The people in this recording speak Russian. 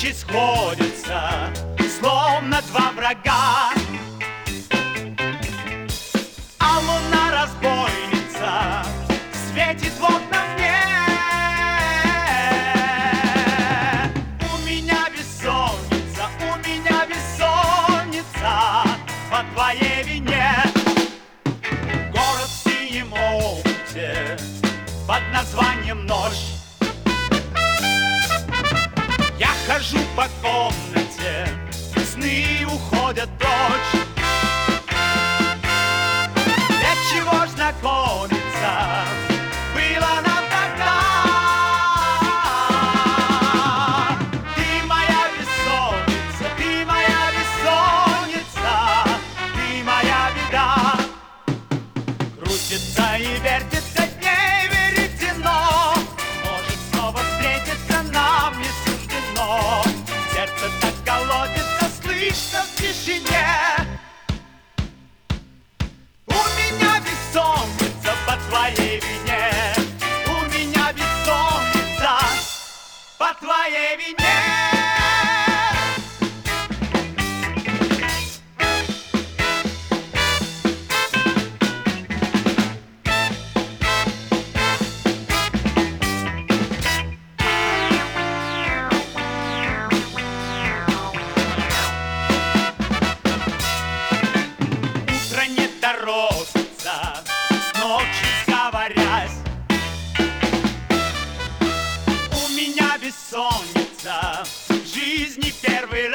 тучи сходятся, словно два врага. А луна разбойница светит в окна мне. У меня бессонница по твоей вине. Город в синем омуте под названием ночь. Я хожу по комнате, сны уходят прочь. Для чего ж знакомиться было нам тогда? Ты моя бессонница, ты моя бессонница, ты моя беда. Крутится и вертится дней веретено, может снова встретиться нам не суждено. Сердце так колотится, слышно в тишине. У меня бессонница по твоей вине. У меня бессонница по твоей вине. Торопится, с ночи сговорясь. У меня бессонница в жизни первый раз.